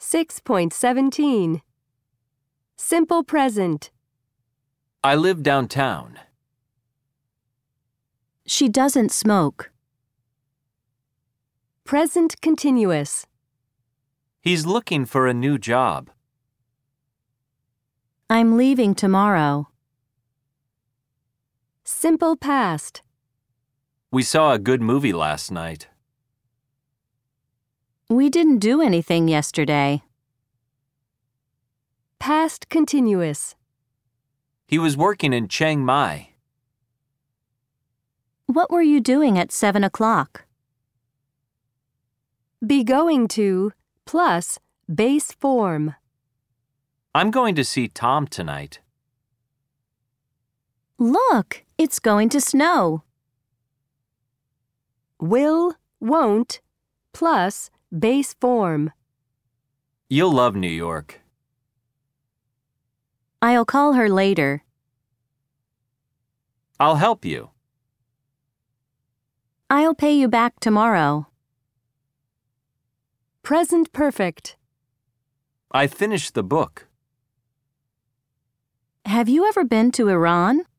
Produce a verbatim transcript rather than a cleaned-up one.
six point one seven. Simple present. I live downtown. She doesn't smoke. Present continuous. He's looking for a new job. I'm leaving tomorrow. Simple past. We saw a good movie last night. We didn't do anything yesterday. Past continuous. He was working in Chiang Mai. What were you doing at seven o'clock? Be going to plus base form. I'm going to see Tom tonight. Look, it's going to snow. Will, won't, plus base form. You'll love New York. I'll call her later. I'll help you. I'll pay you back tomorrow. Present perfect. I finished the book. Have you ever been to Iran?